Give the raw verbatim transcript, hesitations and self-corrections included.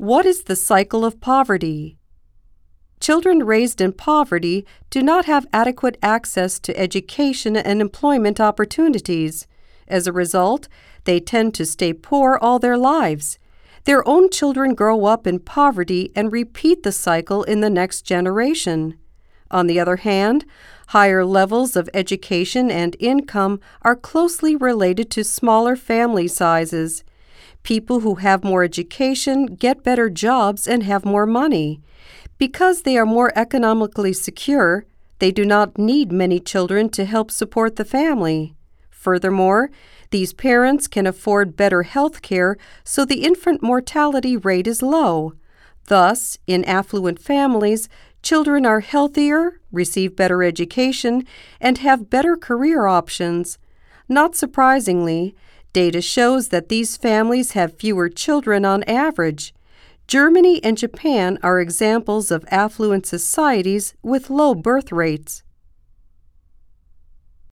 What is the cycle of poverty? Children raised in poverty do not have adequate access to education and employment opportunities. As a result, they tend to stay poor all their lives. Their own children grow up in poverty and repeat the cycle in the next generation. On the other hand, higher levels of education and income are closely related to smaller family sizes. People who have more education get better jobs and have more money. Because they are more economically secure, they do not need many children to help support the family. Furthermore, these parents can afford better health care, so the infant mortality rate is low. Thus, in affluent families, children are healthier, receive better education, and have better career options. Not surprisingly, data shows that these families have fewer children on average. Germany and Japan are examples of affluent societies with low birth rates.